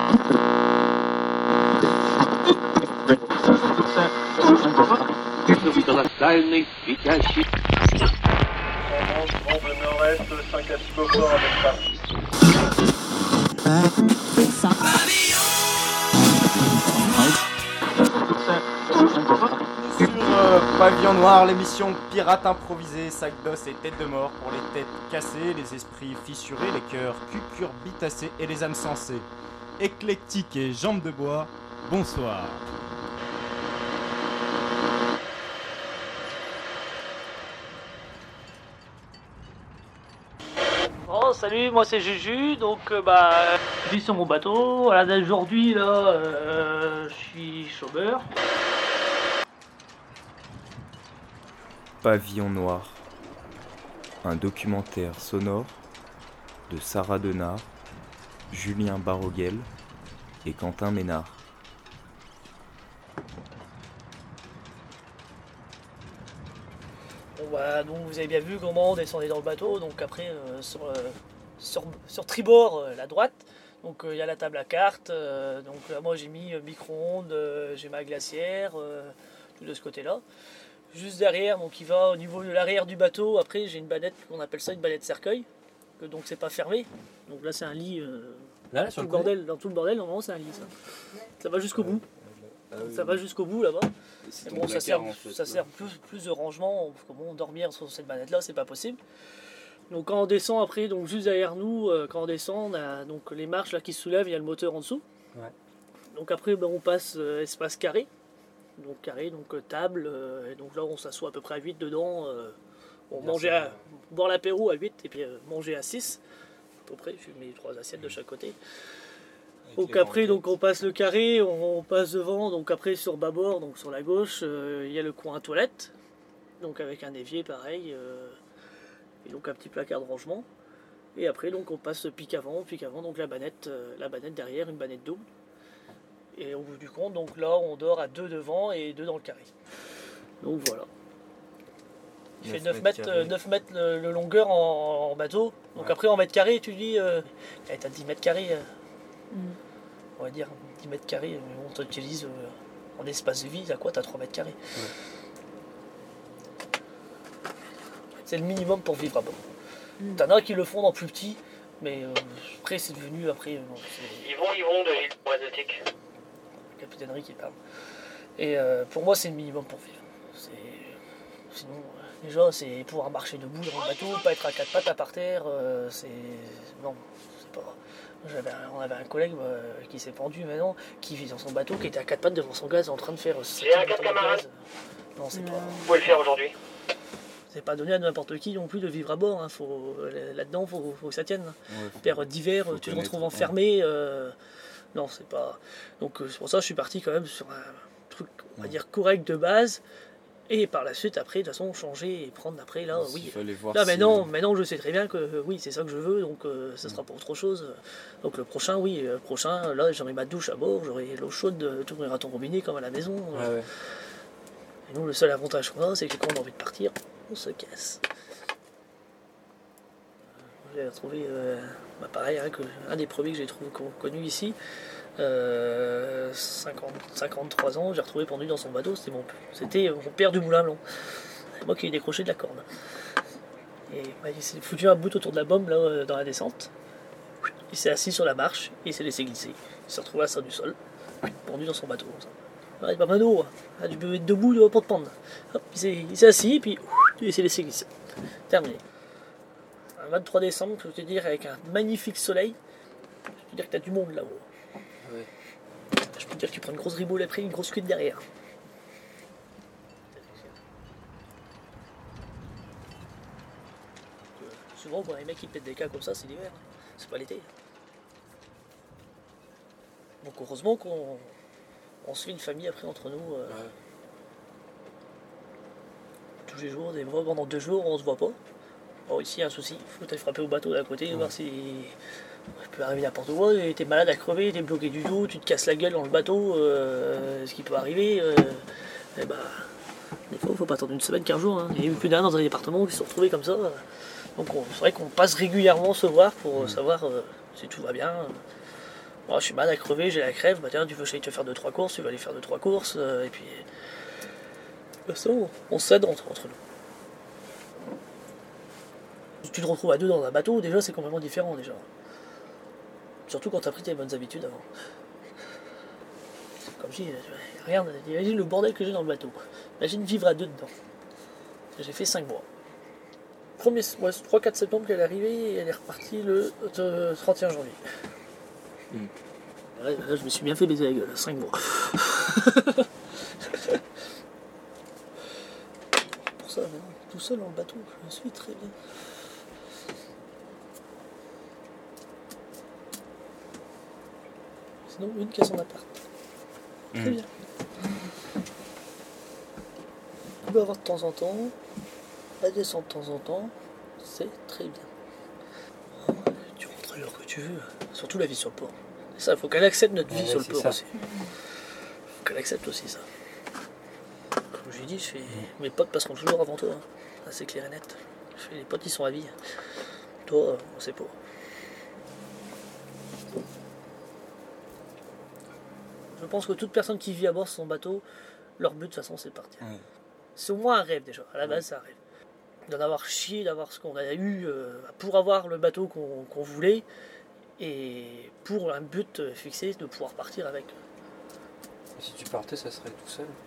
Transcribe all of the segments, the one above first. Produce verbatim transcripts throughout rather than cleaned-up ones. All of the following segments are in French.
Дальний світящий. Angle nord-est, cinq à six Beaufort avec Paris. Sur euh, Pavillon Noir, l'émission pirate improvisée, sac d'os et tête de mort pour les têtes cassées, les esprits fissurés, les cœurs cucurbitacés et les âmes sensées. Éclectique et jambes de bois, bonsoir. Bon, salut, moi c'est Juju, donc euh, bah, je vis sur mon bateau. À la d'aujourd'hui, là, euh, je suis chômeur. Pavillon Noir, un documentaire sonore de Sarah Denard, Julien Baroguel et Quentin Ménard. Bon, bah, donc vous avez bien vu comment on descendait dans le bateau. Donc après, euh, sur, euh, sur, sur tribord, euh, la droite, donc il euh, y a la table à cartes. Euh, donc là, moi j'ai mis euh, micro-ondes, euh, j'ai ma glacière, euh, tout de ce côté-là. Juste derrière, donc il va au niveau de l'arrière du bateau. Après, j'ai une banette, on appelle ça une banette cercueil. Que, donc c'est pas fermé. Donc là, c'est un lit. Euh, là, là tout sur le le bordel, dans tout le bordel, normalement, c'est un lit. Ça, ça va jusqu'au bout. Ah, oui, ça oui. va jusqu'au bout là-bas. C'est Bon, ton ça sert, placard, en fait, ça là. sert plus, plus de rangement. Parce que bon, dormir sur cette banette-là, c'est pas possible. Donc quand on descend après, donc juste derrière nous, euh, quand on descend, on a donc les marches là qui se soulèvent, il y a le moteur en dessous. Ouais. Donc après, ben, on passe euh, espace carré. Donc carré, donc euh, table, euh, et donc là on s'assoit à peu près à huit dedans. Euh, on Bien mangeait sûr, à, ouais. boire l'apéro à huit et puis euh, manger à six. À peu près, je mets trois assiettes de chaque côté. Avec Donc les après, donc banquettes. on passe le carré, on, on passe devant, donc après sur bâbord, donc sur la gauche, euh, il y a le coin toilette, donc avec un évier pareil, euh, et donc un petit placard de rangement. Et après donc on passe pic avant, pic avant, donc la banette, euh, la banette derrière, une banette double. Et au bout du compte, donc là on dort à deux devant et deux dans le carré. Donc voilà. Il fait neuf mètres, euh, neuf mètres le, le longueur en, en bateau. Donc Ouais. après en mètres carrés, tu dis, euh, eh, t'as dix mètres carrés. euh, On va dire dix mètres carrés, mais on t'utilise euh, en espace de vie, t'as quoi? T'as trois mètres carrés. C'est le minimum pour vivre à bord. T'en as qui le font dans plus petit, mais euh, après c'est devenu après. euh, non, c'est Yvon, Yvon de l'île exotique. la capitainerie qui parle. Et euh, pour moi c'est le minimum pour vivre. C'est- Sinon, euh, déjà c'est pouvoir marcher debout dans le bateau, pas être à quatre pattes à par terre, euh, c'est. Non, c'est pas. J'avais un- on avait un collègue euh, qui s'est pendu maintenant, qui vit dans son bateau, qui était à quatre pattes devant son gaz en train de faire. J'ai un quatre camarades. Non, c'est pas. Vous pouvez le faire aujourd'hui. C'est pas donné à n'importe qui non plus de vivre à bord. Hein. Faut, là-dedans, faut, faut que ça tienne. Ouais, faut- Période d'hiver, faut tu te connaître, retrouves ouais. enfermé. euh, Non, c'est pas. Donc euh, c'est pour ça que je suis parti quand même sur un truc, on va Ouais. dire correct de base. Et par la suite, après, de toute façon, changer et prendre après là, Il oui. fallait voir Là si- maintenant, maintenant, je sais très bien que euh, oui, c'est ça que je veux, donc euh, ça sera pour autre chose. Donc le prochain, oui, le prochain, là, j'aurai ma douche à bord, j'aurai l'eau chaude, euh, tout à ton robinet comme à la maison. Ouais, ouais. Et nous, le seul avantage qu'on a, c'est que quand on a envie de partir, on se casse. J'ai retrouvé, euh, bah pareil, hein, que, un des premiers que j'ai trouvé con- connu ici, euh, cinquante, cinquante-trois ans, j'ai retrouvé pendu dans son bateau, c'était mon, c'était mon père du Moulin Blanc. C'est moi qui ai décroché de la corde. Et bah, il s'est foutu un bout autour de la bombe là, euh, dans la descente. Il s'est assis sur la marche et il s'est laissé glisser. Il s'est retrouvé à ça du sol, pendu dans son bateau. Comme ça. Ah, il pas Mano, ah, tu peux être debout, il va pas te prendre. Hop, il s'est, il s'est assis, puis il s'est laissé glisser. Terminé. Un vingt-trois décembre, je peux te dire, avec un magnifique soleil, je peux te dire que t'as du monde là-haut. Ouais. Je peux te dire que tu prends une grosse riboule après, une grosse cuite derrière. Souvent, bon, les mecs qui pètent des cas comme ça, c'est l'hiver. C'est pas l'été. Donc heureusement qu'on on se fait une famille après entre nous. euh, Ouais. Tous les jours, des fois pendant deux jours on se voit pas. Bon ici il y a un souci, il faut aller frapper au bateau d'à côté, voir si. Il peut arriver n'importe quoi, t'es malade à crever, t'es bloqué du dos, tu te casses la gueule dans le bateau, euh, ce qui peut arriver, euh, et bah, des fois il faut pas attendre une semaine, quinze jours. Hein. Il y a eu plus d'un dans un département qui se sont retrouvés comme ça. Donc on- c'est vrai qu'on passe régulièrement se voir pour Mmh. savoir euh, si tout va bien. Bon, je suis mal à crever, j'ai la crève, bah tiens, tu veux que j'aille te faire deux trois courses, tu vas aller faire deux trois courses, euh, et puis... Bah, ça, on, on s'aide entre, entre nous. Si tu te retrouves à deux dans un bateau, déjà, c'est complètement différent, déjà. Surtout quand t'as pris tes bonnes habitudes avant. Comme je dis, regarde, imagine le bordel que j'ai dans le bateau. Imagine vivre à deux dedans. J'ai fait cinq mois. Premier, ouais, trois quatre septembre qu'elle est arrivée, et elle est repartie le euh, trente et un janvier. Mm. Ouais, là, je me suis bien fait baiser la gueule, cinq mois. Pour ça, tout seul dans le bateau, je me suis très bien. Sinon, une qui a son appart. Très mmh. bien. Tu peux avoir de temps en temps, la descente de temps en temps, c'est très bien. Tu rentres à l'heure que tu veux, surtout la vie sur le port. C'est ça, il faut qu'elle accepte notre vie ouais, sur le port ça. Aussi. Il faut qu'elle accepte aussi ça. Comme je lui dis, je fais... mes potes passeront toujours avant toi. Hein. Ça, c'est clair et net. Je fais, les potes, ils sont à vie. Toi, on sait pas. Je pense que toute personne qui vit à bord de son bateau, leur but de toute façon c'est de partir. Ouais. C'est au moins un rêve déjà, à la base ouais. c'est un rêve. D'en avoir chié, d'avoir ce qu'on a eu euh, pour avoir le bateau qu'on, qu'on voulait et pour un but fixé de pouvoir partir avec. Et si tu partais, ça serait tout seul?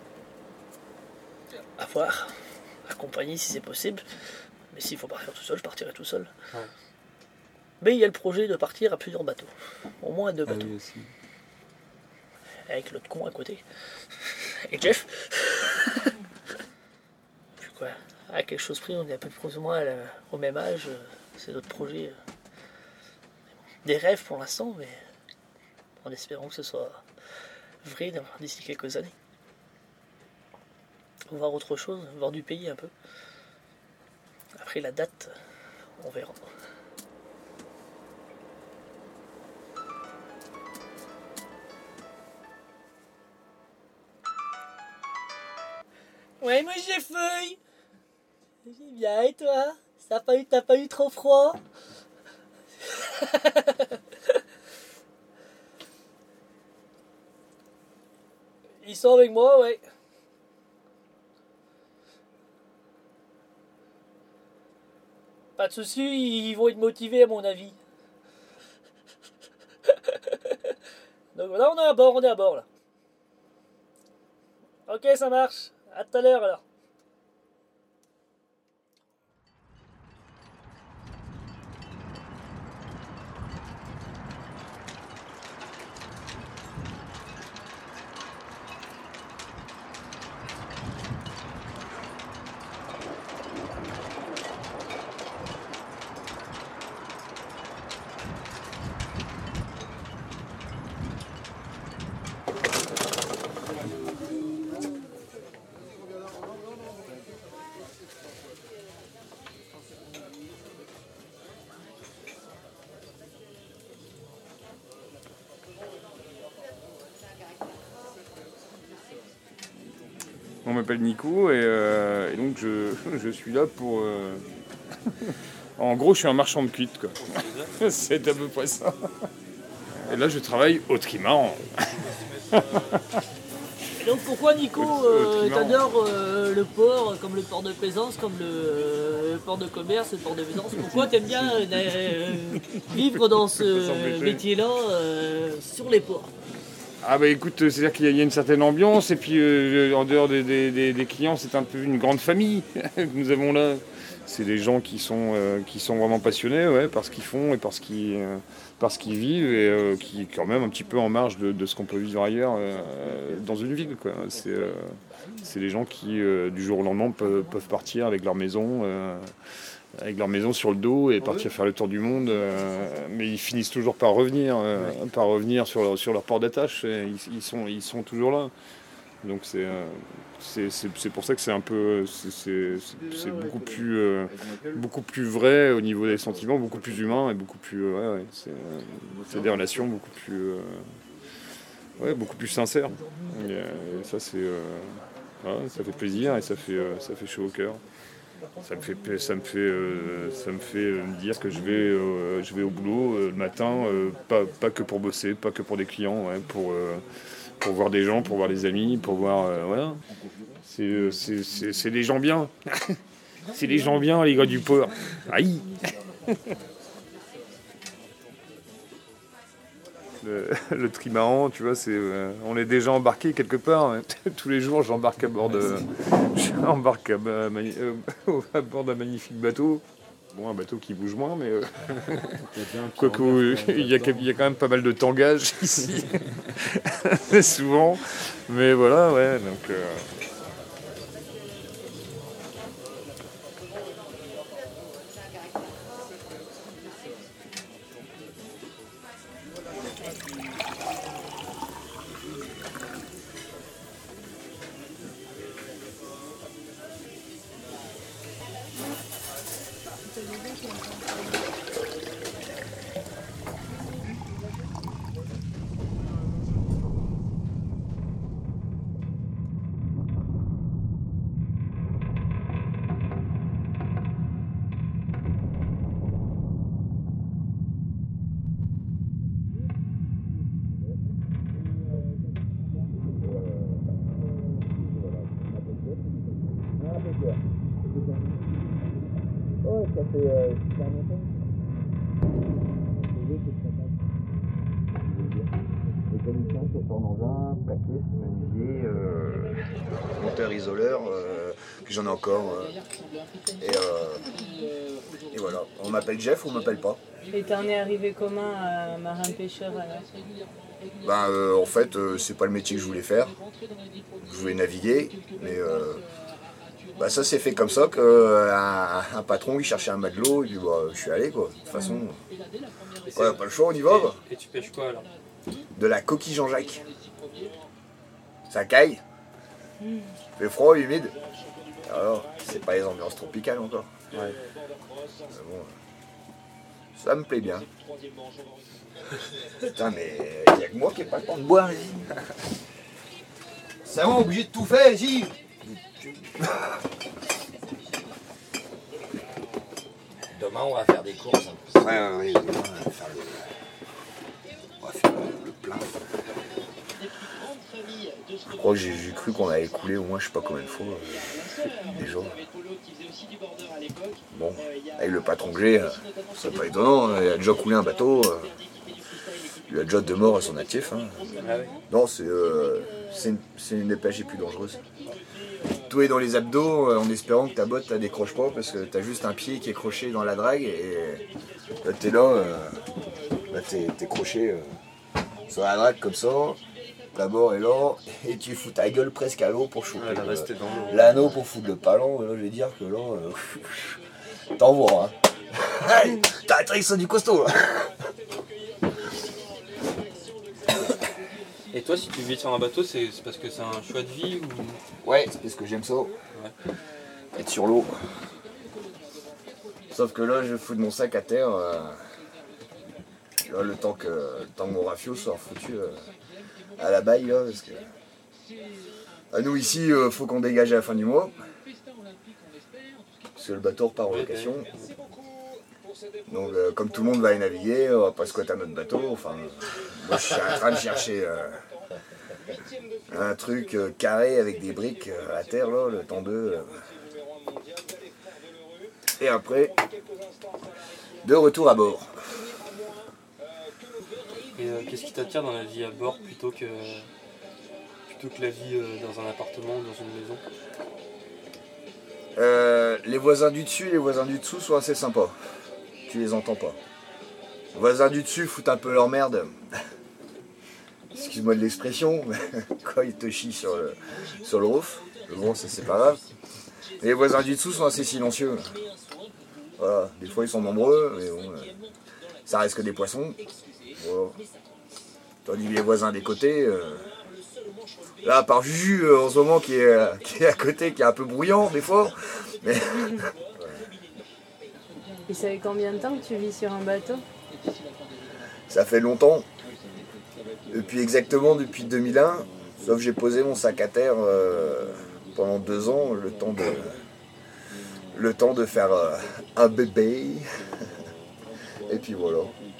À voir, accompagné si c'est possible, mais s'il faut partir tout seul, je partirai tout seul. Ouais. Mais il y a le projet de partir à plusieurs bateaux, au moins à deux bateaux. Ah oui, aussi. Avec l'autre con à côté. Et Jeff. Puis quoi, à quelque chose près, on est à peu près ou moins à la, au même âge. C'est notre projet. Des rêves pour l'instant, mais en espérant que ce soit vrai d'ici quelques années. Voir autre chose, voir du pays un peu. Après la date, on verra. Ouais, moi j'ai feuille. J'ai bien, et toi? T'as pas eu, t'as pas eu trop froid? Ils sont avec moi, ouais. Pas de soucis, ils vont être motivés à mon avis. Donc là on est à bord, on est à bord là. Ok, ça marche. À tout à l'heure alors. On m'appelle Nico et, euh, et donc je, je suis là pour... Euh... en gros, je suis un marchand de cuites, quoi. C'est à peu près ça. Et là, je travaille au trimaran. Et donc pourquoi, Nico, euh, t'adores euh, le port, comme le port de plaisance, comme le, euh, le port de commerce, le port de plaisance? Pourquoi t'aimes bien euh, euh, vivre dans ce métier-là euh, sur les ports? Ah bah écoute, c'est-à-dire qu'il y a une certaine ambiance et puis euh, en dehors des, des, des clients, c'est un peu une grande famille que nous avons là. C'est des gens qui sont, euh, qui sont vraiment passionnés ouais, par ce qu'ils font et par ce qu'ils, euh, par ce qu'ils vivent et euh, qui quand même un petit peu en marge de, de ce qu'on peut vivre ailleurs euh, dans une ville, quoi. C'est, euh, c'est des gens qui euh, du jour au lendemain peuvent, peuvent partir avec leur maison. Euh, avec leur maison sur le dos et partir faire le tour du monde, euh, mais ils finissent toujours par revenir, euh, par revenir sur leur, sur leur port d'attache, ils, ils, sont, ils sont toujours là. Donc c'est, euh, c'est, c'est, c'est pour ça que c'est un peu, c'est, c'est, c'est beaucoup, plus, euh, beaucoup plus vrai au niveau des sentiments, beaucoup plus humain et beaucoup plus, euh, ouais, ouais, c'est, euh, c'est des relations beaucoup plus, euh, ouais, beaucoup plus sincères. Et, et ça c'est, euh, ouais, ça fait plaisir et ça fait, euh, ça fait chaud au cœur. Ça me fait, ça me fait, euh, ça me fait me dire que je vais, euh, je vais au boulot euh, le matin, euh, pas, pas que pour bosser, pas que pour des clients, ouais, pour, euh, pour voir des gens, pour voir des amis, pour voir, euh, voilà. C'est, euh, c'est, c'est, c'est des gens bien. C'est des gens bien, les gars du port. Aïe. Le, le trimaran, tu vois, c'est, euh, on est déjà embarqué quelque part. Hein. Tous les jours, j'embarque à bord de, j'embarque à, à, euh, à bord d'un magnifique bateau. Bon, un bateau qui bouge moins, mais euh, quoique il y, a, il y a quand même pas mal de tangage ici, souvent. Mais voilà, ouais. Donc. Euh, monteur isoleur, euh, puis j'en ai encore. Euh, et, euh, et voilà, on m'appelle Jeff ou on m'appelle pas. Et t'en es arrivé comment à marin-pêcheur alors? Ben, euh, en fait, euh, c'est pas le métier que je voulais faire. Je voulais naviguer, mais euh, bah, ça s'est fait comme ça qu'un euh, un patron il cherchait un matelot, et puis bah, je suis allé quoi. De toute façon, ouais, pas le choix, on y va quoi. Et tu pêches quoi alors? De la coquille Jean-Jacques. Ça caille. Il fait froid, humide. Alors, c'est pas les ambiances tropicales encore. Ouais. Mais bon, ça me plaît bien. Putain, mais il n'y a que moi qui n'ai pas le temps de boire ici. C'est vraiment obligé de tout faire ici. Demain, on va faire des courses. Ouais, ouais, ouais. Demain, on va faire le, on va faire le, le plein. Je crois que j'ai, j'ai cru qu'on avait coulé au moins je sais pas combien de fois euh, déjà. Bon, avec le patron que j'ai, euh, c'est pas étonnant, hein, il a déjà coulé un bateau, euh, il a déjà deux morts à son actif. Hein. Non, c'est, euh, c'est, une, c'est une des pêches les plus dangereuses. Tout est dans les abdos euh, en espérant que ta botte ne décroche pas parce que t'as juste un pied qui est croché dans la drague et là t'es là, euh, là t'es, t'es croché euh, sur la drague comme ça. D'abord est là, et tu fous ta gueule presque à l'eau pour choper Elle est le, restée dans l'eau. l'anneau pour foutre le palon. Là, je vais dire que là, euh, t'envoies. Hein. Hey, t'as un trick, c'est du costaud. Là. Et toi, si tu vis sur un bateau, c'est, c'est parce que c'est un choix de vie ou... Ouais, c'est parce que j'aime ça. Ouais. Être sur l'eau. Sauf que là, je fous de mon sac à terre. Euh, là, le temps que, le temps que mon rafio soit foutu. Euh, à la baille là, parce que à nous ici, il euh, faut qu'on dégage à la fin du mois, parce que le bateau repart en location. Donc euh, comme tout le monde va y naviguer, on va pas squatter à notre bateau. Enfin, moi je suis en train de chercher euh, un truc euh, carré avec des briques euh, à terre là, le temps de. Euh, et après, de retour à bord. Et euh, qu'est-ce qui t'attire dans la vie à bord plutôt que, plutôt que la vie euh, dans un appartement ou dans une maison? euh, Les voisins du dessus et les voisins du dessous sont assez sympas. Tu les entends pas. Les voisins du dessus foutent un peu leur merde. Excuse-moi de l'expression, mais quand ils te chient sur le, sur le roof. Bon, ça c'est pas grave. Et les voisins du dessous sont assez silencieux. Voilà, des fois ils sont nombreux, mais bon, euh, ça reste que des poissons. Voilà. Tandis que les voisins des côtés, euh, là à part Juju euh, en ce moment qui est, euh, qui est à côté, qui est un peu bruyant des fois, mais... Et ça fait combien de temps que tu vis sur un bateau? Ça fait longtemps, depuis exactement depuis deux mille un, sauf que j'ai posé mon sac à terre euh, pendant deux ans, le temps de, le temps de faire euh, un bébé. Et puis voilà.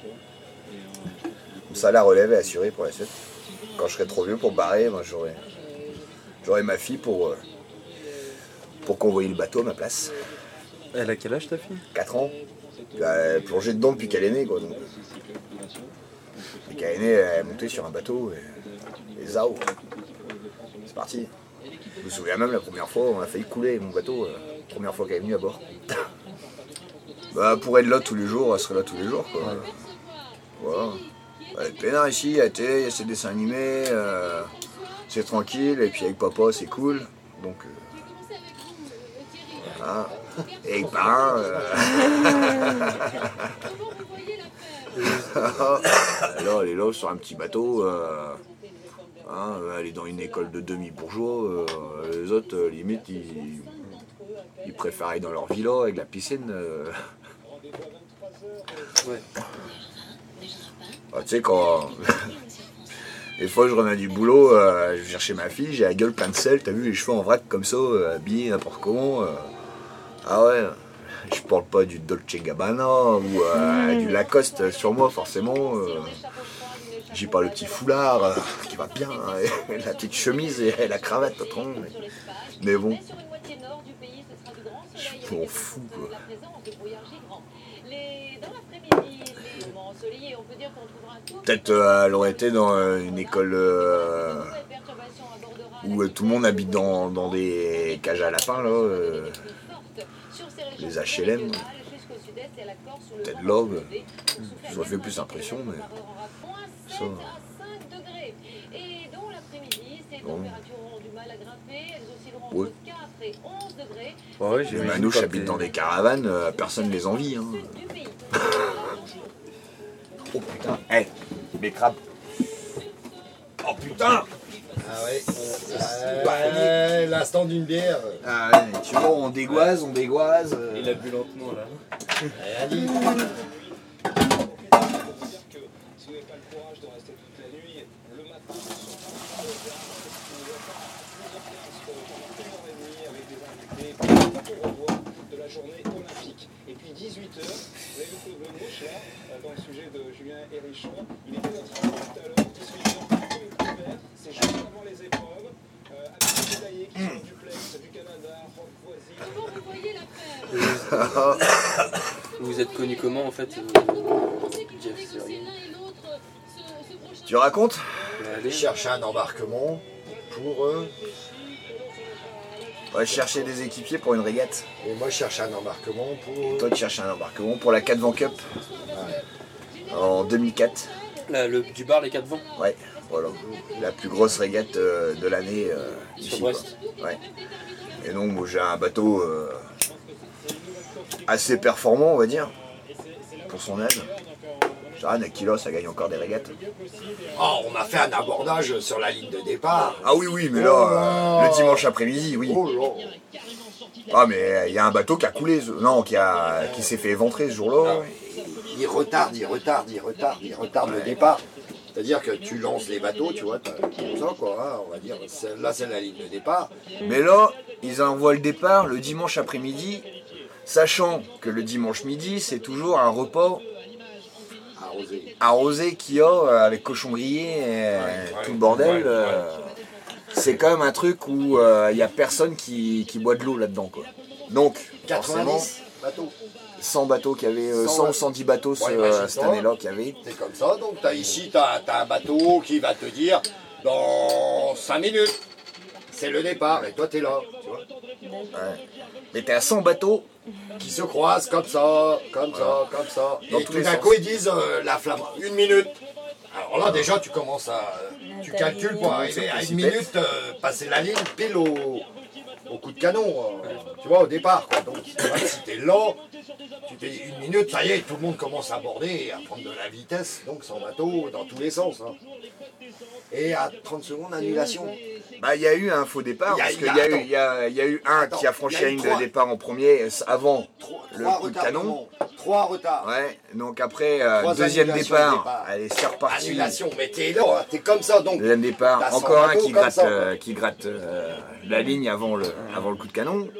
Comme ça, la relève est assurée pour la suite. Quand je serai trop vieux pour barrer, moi j'aurai j'aurai ma fille pour, euh, pour convoyer le bateau à ma place. Elle a quel âge ta fille? quatre ans. Elle a plongé dedans depuis qu'elle est née, quoi. Donc. Et qu'elle est née, elle est montée sur un bateau et, et zao. C'est parti. Je me souviens même la première fois, on a failli couler mon bateau, euh, première fois qu'elle est venue à bord. Bah, pour être là tous les jours, elle serait là tous les jours, quoi. Ouais. Voilà. Elle est peinard ici, à la télé, il y a ses dessins animés, euh, c'est tranquille, et puis avec papa, c'est cool. Donc, euh, voilà. Et avec parrain, euh... alors elle est là sur un petit bateau, euh... hein, elle est dans une école de demi-bourgeois, euh... les autres, euh, limite, ils... ils préfèrent aller dans leur villa avec la piscine. Euh... Ouais. Ah, tu sais, quand. Des fois, je reviens du boulot, euh, je vais chercher ma fille, j'ai la gueule pleine de sel, t'as vu les cheveux en vrac comme ça, euh, habillés n'importe comment. Euh... Ah ouais, je parle pas du Dolce Gabbana ou euh, du Lacoste sur moi, forcément. Euh... J'ai pas le petit foulard euh, qui va bien, hein, la petite chemise et la cravate, patron. Mais, mais bon. Je m'en fous, quoi. Peut-être euh, elle aurait été dans euh, une école euh, où euh, tout le monde habite dans, dans des cages à lapins, là, euh, les H L M. Peut-être là, euh, ça aurait fait plus impression, mais ça. Bon. Ouais. Ouais, ouais, les manouches habitent dans des caravanes, euh, personne les envie. Hein. Oh putain, hé, hey, mes crabes. Oh putain. Ah ouais, euh, l'instant d'une bière. Ah ouais, tu vois, on dégoise, on dégoise. Euh... Il a bu lentement là. Allez. De la journée olympique. Et puis dix-huit heures, vous avez vu le mouche là, dans le sujet de Julien Hérisson. Il était notre tout à l'heure, dix-huit heures, c'est juste avant les épreuves, euh, avec les médaillés qui sont du Plex, du Canada, Rock Voisine. Comment vous voyez l'après? Vous êtes connu comment en fait, euh, Jeff Sérieux? Tu racontes? Je cherche un embarquement pour... Euh... Ouais, je cherchais des équipiers pour une régate. Et moi je cherche un embarquement pour... Et toi tu cherches un embarquement pour la quatre vents Cup. Ouais. En deux mille quatre. La, le, du bar les quatre vents. Ouais, voilà. La plus grosse régate euh, de l'année euh, sur ici. Brest. Ouais. Et donc moi, j'ai un bateau euh, assez performant on va dire, pour son âge. Ah, Nakilo, ça gagne encore des régates. Oh, on a fait un abordage sur la ligne de départ. Ah oui, oui, mais là, oh euh, le dimanche après-midi, oui. Oh ah, mais il y a un bateau qui a coulé, non, qui, a, qui s'est fait éventrer ce jour-là. Ah, il retarde, il retarde, il retarde, il retarde ouais. le départ. C'est-à-dire que tu lances les bateaux, tu vois, comme ça, quoi, hein, on va dire, là c'est la ligne de départ. Mais là, ils envoient le départ le dimanche après-midi, sachant que le dimanche midi, c'est toujours un repas arrosé, arrosé qu'il y a avec cochon grillé et ouais, tout le bordel. Ouais, ouais. Euh, c'est quand même un truc où il euh, n'y a personne qui, qui boit de l'eau là-dedans, quoi. Donc, quatre-vingt-dix bateaux. cent bateaux qu'il y avait, euh, cent ou cent dix bateaux ouais, ce, cette année-là qu'il y avait. C'est comme ça, donc as ici, tu as, as un bateau qui va te dire dans cinq minutes, c'est le départ, et toi tu es là, tu vois. Ouais. Mais t'es à cent bateaux qui se croisent comme ça, comme voilà. ça, comme ça. Dans et tout d'un coup ils disent euh, la flamme, une minute. Alors là déjà tu commences à, tu calcules pour arriver à une minute, euh, passer la ligne pile au, au coup de canon, euh, tu vois, au départ, quoi. Donc vrai, si t'es là, tu t'es dit une minute, ça y est, tout le monde commence à border et à prendre de la vitesse, donc sans bateau dans tous les sens. Hein. Et à trente secondes, annulation. Bah, il y a eu un faux départ, parce qu'il y, y, y, a, y a eu un attends, qui a franchi la ligne de départ en premier, avant trois, le trois coup de canon. Trois retards. Ouais, donc après, euh, deuxième départ, départ, allez, c'est reparti. Annulation, mais t'es là, t'es comme ça, donc. Deuxième départ, encore un qui gratte, ça, euh, qui gratte euh, la ligne avant le, avant le coup de canon.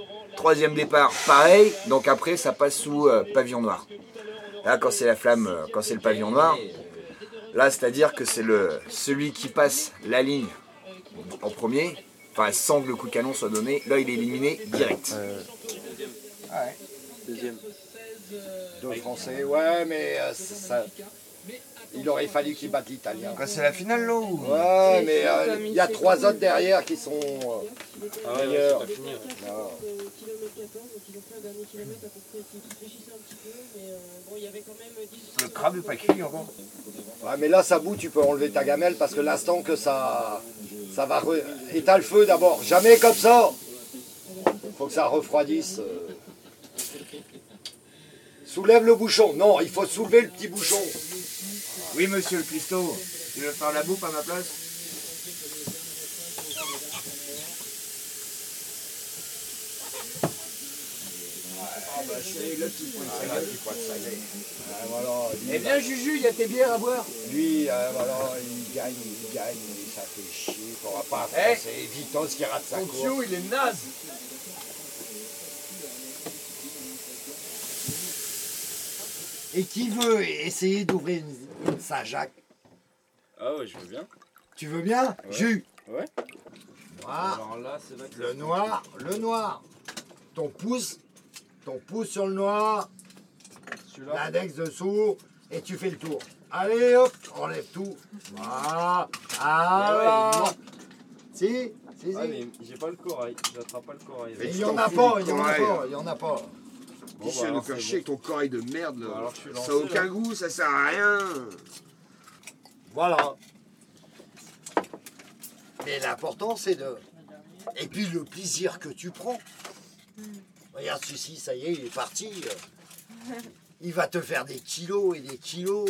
troisième départ, pareil. Donc après, ça passe sous euh, pavillon noir. Là, quand c'est la flamme, euh, quand c'est le pavillon noir, là, c'est-à-dire que c'est le celui qui passe la ligne en premier, enfin sans que le coup de canon soit donné, là, il est éliminé direct. Euh, Ah ouais. deuxième. Deux Français, ouais, mais euh, ça, il aurait fallu qu'ils battent l'Italien. C'est la finale, là ou... Ouais, mais euh, il y a trois autres derrière qui sont euh, Ah ouais, meilleurs. c'est pas fini. Ouais. Non. Le crabe n'est pas cuit encore. Ouais, mais là, ça bout, tu peux enlever ta gamelle parce que l'instant que ça, ça va... Re... Éteins le feu d'abord, jamais comme ça. Faut que ça refroidisse. euh. Soulève le bouchon. Non, il faut soulever le petit bouchon. Oui, monsieur le cuistot, tu veux faire la bouffe à ma place? Ah bah c'est le petit point de salé. Ah, voilà, lui, Eh bien, Juju, il y a tes bières à boire. lui euh, voilà, il gagne, il gagne, et ça fait chier. On va pas Eh, c'est Vitos qui rate sa course. il est naze. Et qui veut essayer d'ouvrir une, une Saint-Jacques? Ah ouais, je veux bien. Tu veux bien? Ouais. Jus. Ouais. Noir. Alors là, c'est vrai que Le noir, le noir. Ton pouce, ton pouce sur le noir, celui-là. l'index dessous, et tu fais le tour. Allez hop, enlève tout. Voilà. Ah, Mais ouais, si, si, si. Ah mais j'ai pas le corail, j'attrape pas le corail. Mais il y en a pas, il y en a pas, il y en a pas. Bon, Michel, bah, de alors, faire c'est chier avec ton corail de merde là. Bah, alors, je suis lancé, ça a aucun là. goût, ça sert à rien. Voilà. Mais l'important c'est de... Et puis le plaisir que tu prends. Regarde celui-ci, ça y est, il est parti. Il va te faire des kilos et des kilos.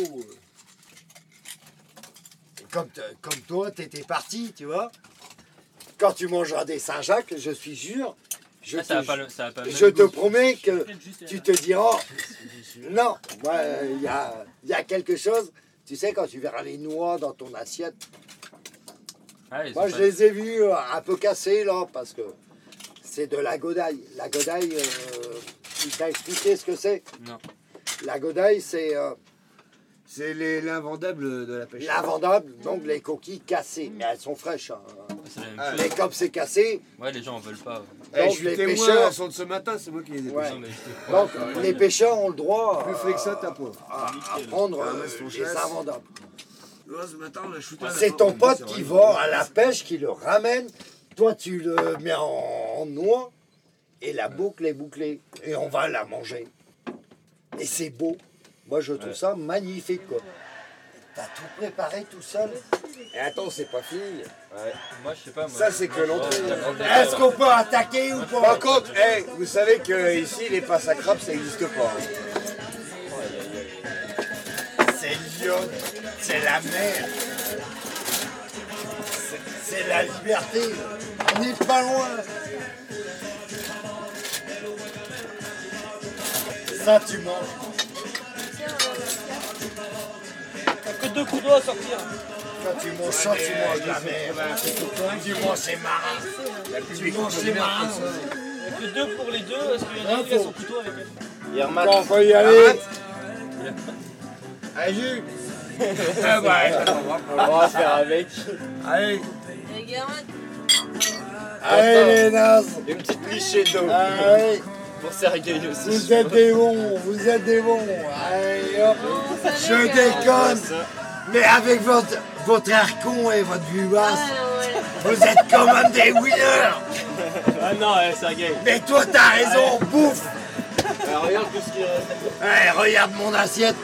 Et comme, te- comme toi, t'étais parti, tu vois. Quand tu mangeras des Saint-Jacques, je suis sûr, je, Ah, te, ça va pas le- ça va pas le je même te goût. promets que tu te diras, non, moi, il y a, il y a quelque chose. Tu sais, quand tu verras les noix dans ton assiette, Ah, ils moi ont je pas- les ai vus euh, un peu cassés là, parce que c'est de la godaille. La godaille, euh, il t'a expliqué ce que c'est? Non. La godaille, c'est euh, C'est les- l'invendable de la pêche. l'invendable, donc les coquilles cassées, mais elles sont fraîches. hein. C'est la même Ah, chose. Mais comme c'est cassé, Ouais, les gens en veulent pas. Ouais. Eh, donc je suis les témoin, pêcheurs- elles sont de ce matin, c'est moi qui les ai Ouais. pêchées. Non, mais je te crois. donc les pêcheurs ont le droit Plus euh, frais que ça, ta poivre. à, à prendre Ah, euh, mais c'est ton les chasse. invendables. Là, ce matin, on a shooté à la C'est porte, ton on dit, pote c'est qui vrai. va à la pêche, qui le ramène. Toi, tu le mets en, en noix et la boucle est bouclée. Et on va la manger. Et c'est beau. Moi, je trouve Ouais. ça magnifique, quoi. T'as tout préparé tout seul. Et attends, c'est pas fini. Ouais. Moi, je sais pas. Moi, Ça, c'est que l'entrée. Est-ce qu'on peut attaquer ou pas? Par contre, eh, vous savez que ici, les passes à crabe, ça n'existe pas. hein. C'est Lyon, c'est la mer. C'est- C'est la liberté. On n'est pas loin. Ça, tu manges. Que deux couteaux à sortir. Quand tu manges ça, tu manges la mer. Tu manges ces marins. Tu manges ces marins. Il n'y a que deux pour les deux. Est-ce qu'il y en a une qui a son couteau avec elle? Yermat. Bon, faut y aller. Allez, Jules. Ah ouais. On va se faire avec. Allez. Allez les nazes. Une petite lichée d'eau. Allez. Pour Sergueï aussi. Vous êtes des bons, vous êtes des bons. Allez hop. Je déconne. Mais avec votre, votre air con et votre vue basse, vous êtes quand même des winners. Ah non, eh, Sergueï. Mais toi, t'as raison, bouffe. Alors, regarde tout ce qui reste. Hey, regarde mon assiette.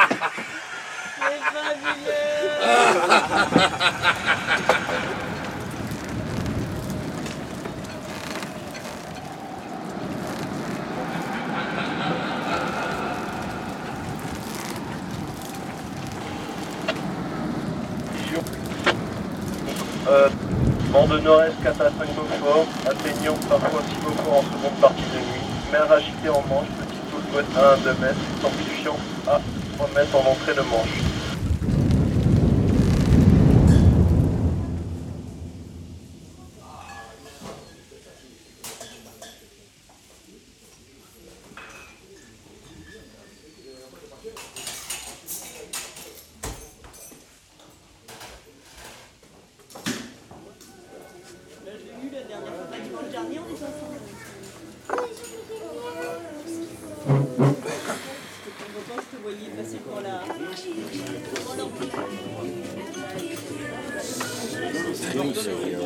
Euh, vent de nord-est quatre à cinq Beaufort, atteignant parfois six Beaufort en seconde partie de nuit. Mer agitée en Manche, petite houle ouest à un à deux mètres, s'amplifiant à trois mètres en entrée de Manche. Film, c'est, euh,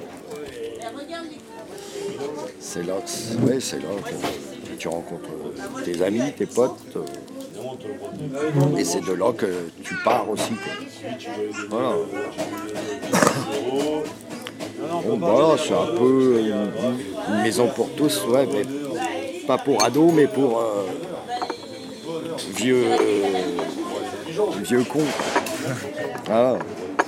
c'est là, c'est, ouais, c'est là que tu rencontres tes amis, tes potes, euh, et c'est de là que tu pars aussi, quoi. Voilà. Bon, voilà, c'est un peu une, une maison pour tous, ouais, mais pas pour ados, mais pour euh, vieux, euh, vieux cons. Voilà.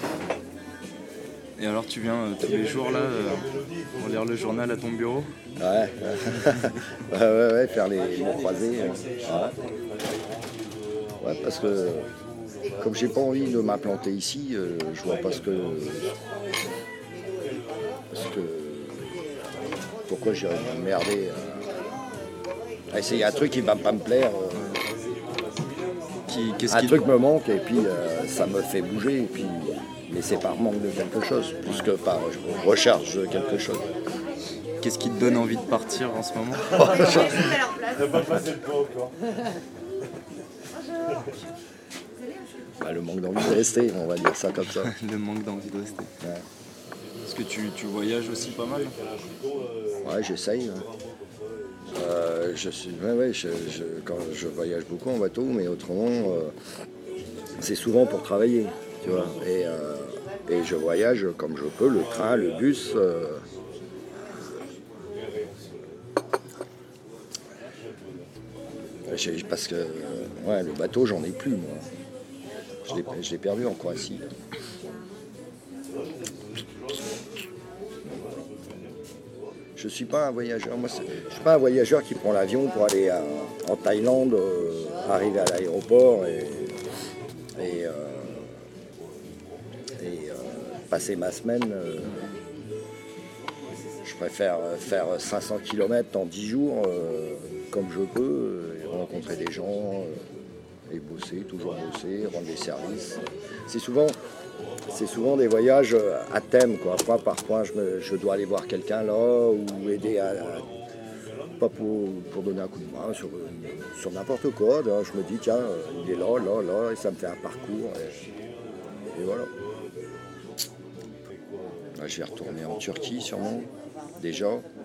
Et alors tu viens euh, tous les jours là euh, pour lire le journal à ton bureau? Ouais, ouais, ouais, ouais, faire les, les croisés. euh, Ouais. Ouais, parce que comme j'ai pas envie de m'implanter ici, euh, je vois pas ce que. Parce que. Pourquoi j'irais m'emmerder à, à essayer un truc qui va pas me plaire. euh, Qui, qu'est-ce un qui- truc me manque et puis euh, ça me fait bouger. Et puis, mais c'est par manque de quelque chose, plus que par recherche de quelque chose. Qu'est-ce qui te donne envie de partir en ce moment? Bah, le manque d'envie de rester, on va dire ça comme ça. Le manque d'envie de rester. Ouais. Parce que tu, tu voyages aussi pas mal. Ouais, j'essaye. Ouais. Euh, je suis, ouais, ouais, je, je- quand je voyage beaucoup en bateau, mais autrement, euh, c'est souvent pour travailler, tu vois. Et, euh, et je voyage comme je peux, le train, le bus. euh, j'ai- parce que euh, ouais, le bateau, j'en ai plus, moi. Je l'ai, je l'ai perdu en Croatie. Je suis pas un voyageur. Moi, c'est- je suis pas un voyageur qui prend l'avion pour aller à- en Thaïlande, euh, arriver à l'aéroport et, et, euh, et, euh, passer ma semaine. euh. je préfère faire cinq cents kilomètres en dix jours, euh, comme je peux, euh, et rencontrer des gens, euh, et bosser, toujours bosser, rendre des services. C'est souvent, c'est souvent des voyages à thème, quoi. Point par point, je, me- je dois aller voir quelqu'un là, ou aider à, à- pas pour, pour donner un coup de main sur, sur n'importe quoi. Là, je me dis, tiens, euh, il est là, là, là, et ça me fait un parcours. Et, et voilà. Là, je vais retourner en Turquie, sûrement, déjà.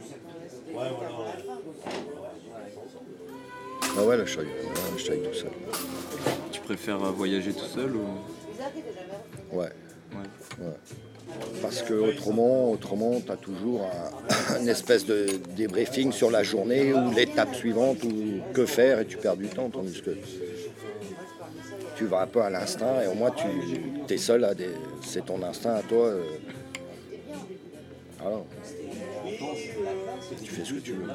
Ah ouais, là, je suis, là, je suis tout seul. Tu préfères euh, voyager tout seul ou... Ouais. Ouais. Parce que autrement, autrement, tu as toujours un, une espèce de débriefing sur la journée ou l'étape suivante ou que faire et tu perds du temps, tandis que tu vas un peu à l'instinct et au moins tu es seul, à des, c'est ton instinct à toi. euh, voilà. Tu fais ce que tu veux.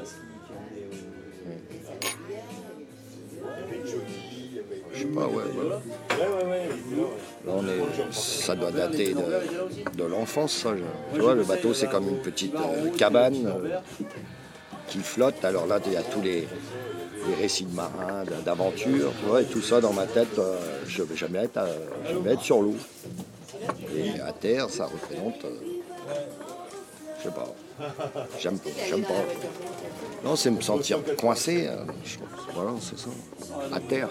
Je sais pas, ouais, voilà. Là, on est, ça doit dater de, de l'enfance, ça. je- Tu vois, le bateau, c'est comme une petite euh, cabane euh, qui flotte. Alors là, il y a tous les, les récits de marins, d- d'aventures, tu vois, et tout ça dans ma tête, euh, je vais jamais être, à- je vais être sur l'eau. Et à terre, ça représente, euh, je sais pas, j'aime pas, j'aime pas. Non, c'est me sentir coincé, euh, je- voilà, c'est ça, à terre.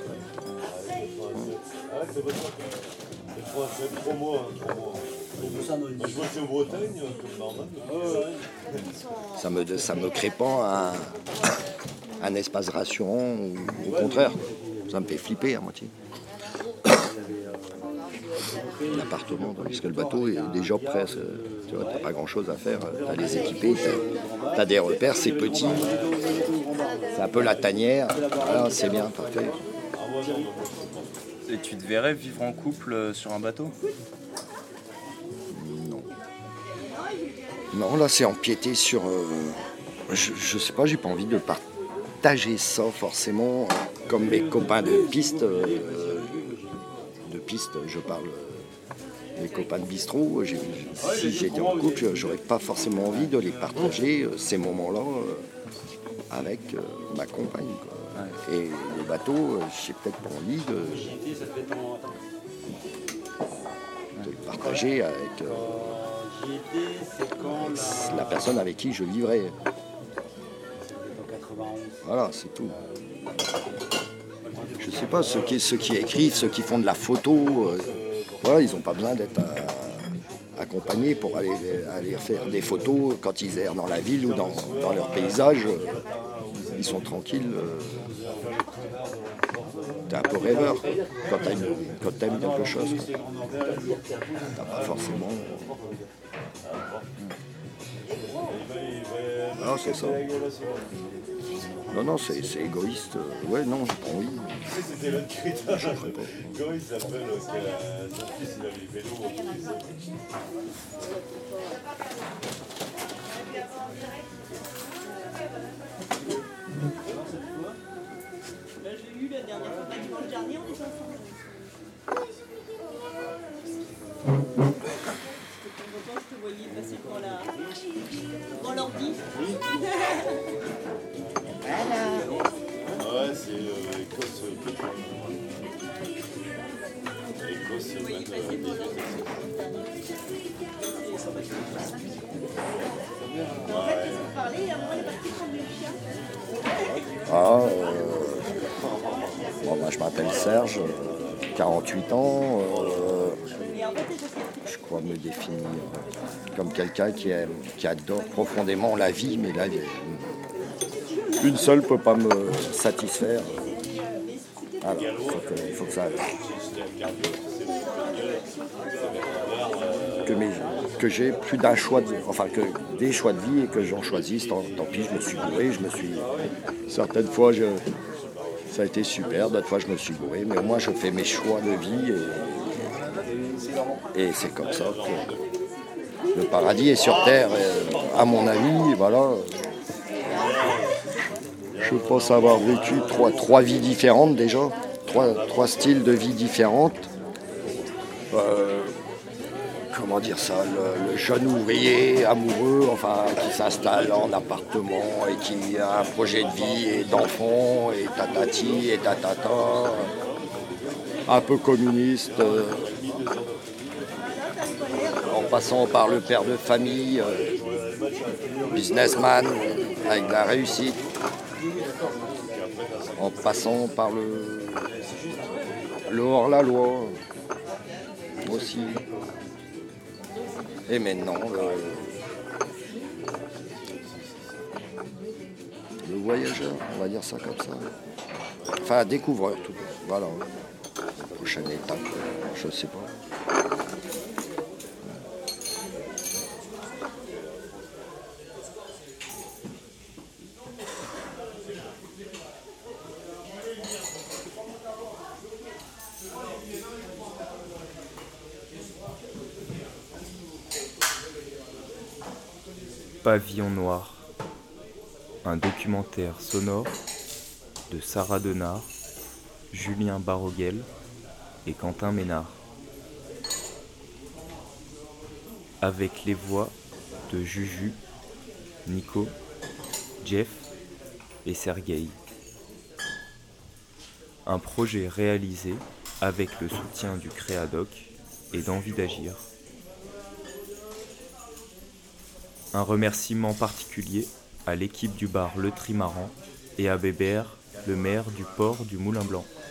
Ça me, ça me crée pas un, un espace rassurant, ou au contraire, ça me fait flipper à moitié. L'appartement, tandis que le bateau est déjà prêt, c'est- tu vois, t'as pas grand chose à faire, t'as les équipés, t'as, t'as des repères, c'est petit, c'est un peu la tanière, voilà, c'est bien, parfait. Et tu te verrais vivre en couple euh, sur un bateau? Non. Non, là c'est empiéter sur... euh, je, je sais pas, j'ai pas envie de partager ça forcément, euh, comme mes copains de piste. euh, de piste, je parle euh, des copains de bistrot. j'ai- si j'étais en couple, j'aurais pas forcément envie de les partager, euh, ces moments-là, euh, avec euh, ma compagne, quoi. Et le bateau, euh, j'ai peut-être pas envie de, de le partager avec... euh, la personne avec qui je vivrais. Voilà, c'est tout. Je sais sais pas, ceux qui, ceux qui écrivent, ceux qui font de la photo, euh, voilà, ils n'ont pas besoin d'être euh, accompagnés pour aller, aller faire des photos quand ils errent dans la ville ou dans, dans leur paysage. Euh, ils sont tranquilles. Euh, t'es un peu rêveur quand t'aimes, quand t'aimes quelque chose. Quoi. T'as pas forcément... Non, c'est ça. Non, non, c'est, c'est égoïste. Ouais, non, j'ai pas envie. C'était l'autre critère. Je ferai pas. Comment il s'appelle que son fils il avait le vélo en plus. Là, je l'ai eu la dernière fois, dimanche dernier, on était ensemble. J'étais contente, je te voyais passer devant la... devant l'ordi. Voilà. Ouais, c'est euh, Écosse. Écosse, Vous voyez passer devant l'ordi. En fait, ils ont parlé et après, il est parti prendre le chien. Ah, euh... bon, bah, je m'appelle Serge, euh, quarante-huit ans. Euh... Je crois me définir comme quelqu'un qui, aime, qui adore profondément la vie, mais la vie, une seule ne peut pas me satisfaire. Alors, il faut que, il faut que ça... Que, mes, que j'ai plus d'un choix, de, enfin que des choix de vie et que j'en choisisse, tant, tant pis, je me suis bourré, je me suis... Certaines fois, je, ça a été super, d'autres fois, je me suis bourré, mais moi, je fais mes choix de vie et, et c'est comme ça que le paradis est sur terre, et, à mon avis, voilà. Je pense avoir vécu trois, trois vies différentes déjà, trois, trois styles de vie différentes. Euh, comment dire ça, le, le jeune ouvrier amoureux, enfin, qui s'installe en appartement et qui a un projet de vie et d'enfant et tatati et tatata, un peu communiste, euh, en passant par le père de famille, euh, businessman avec de la réussite, en passant par le, le hors-la-loi aussi. Et maintenant, le, le voyageur, on va dire ça comme ça. Enfin, découvreur, tout. Voilà. Prochaine étape, je ne sais pas. Pavillon noir, un documentaire sonore de Sarah Denard, Julien Baroguel et Quentin Ménard, avec les voix de Juju, Nico, Jeff et Sergueï. Un projet réalisé avec le soutien du Créadoc et d'Envie d'agir. Un remerciement particulier à l'équipe du bar Le Trimaran et à Bébert, le maire du port du Moulin Blanc.